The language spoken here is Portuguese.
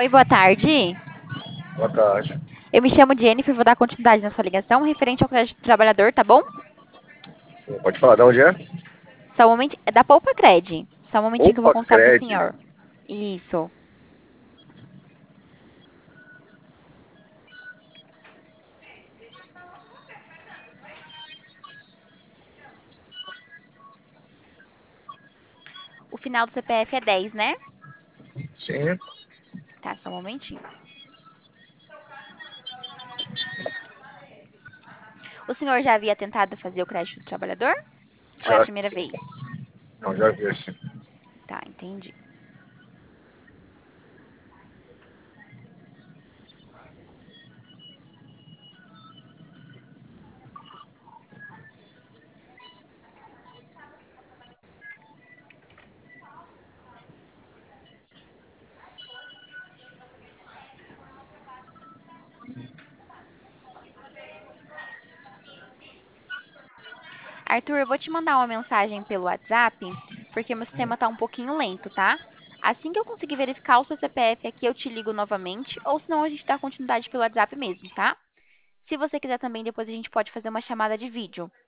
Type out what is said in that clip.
Oi, boa tarde. Boa tarde. Eu me chamo Jennifer, vou dar continuidade na sua ligação referente ao crédito do trabalhador, tá bom? Pode falar de onde é? Só um momentinho. É da Poupa Cred. Só um momentinho que eu vou Opa, contar pro Cred. senhor. Isso. O final do CPF é 10, né? Sim, Tá, só um momentinho. O senhor já havia tentado fazer o crédito do trabalhador? Ou é a já. primeira vez? Não, já vi assim. Tá, entendi. Arthur, eu vou te mandar uma mensagem pelo WhatsApp, porque meu sistema tá um pouquinho lento, tá? Assim que eu conseguir verificar o seu CPF aqui, eu te ligo novamente, ou senão a gente dá continuidade pelo WhatsApp mesmo, tá? Se você quiser também, depois a gente pode fazer uma chamada de vídeo.